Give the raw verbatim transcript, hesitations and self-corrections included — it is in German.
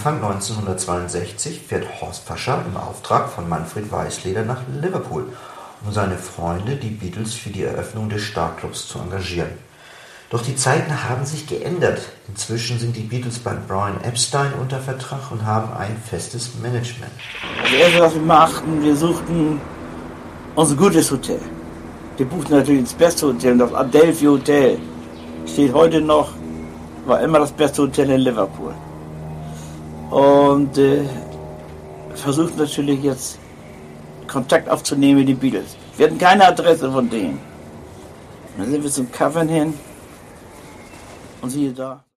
Anfang neunzehnhundertzweiundsechzig fährt Horst Fascher im Auftrag von Manfred Weißleder nach Liverpool, um seine Freunde, die Beatles, für die Eröffnung des Starclubs zu engagieren. Doch die Zeiten haben sich geändert. Inzwischen sind die Beatles bei Brian Epstein unter Vertrag und haben ein festes Management. Das Erste, was wir machten, wir suchten unser gutes Hotel. Wir buchten natürlich das beste Hotel, das Adelphi Hotel. Steht heute noch, war immer das beste Hotel in Liverpool. Und äh, versuchten natürlich jetzt Kontakt aufzunehmen mit den Beatles. Wir hatten keine Adresse von denen. Dann sind wir zum Cavern hin und siehe da.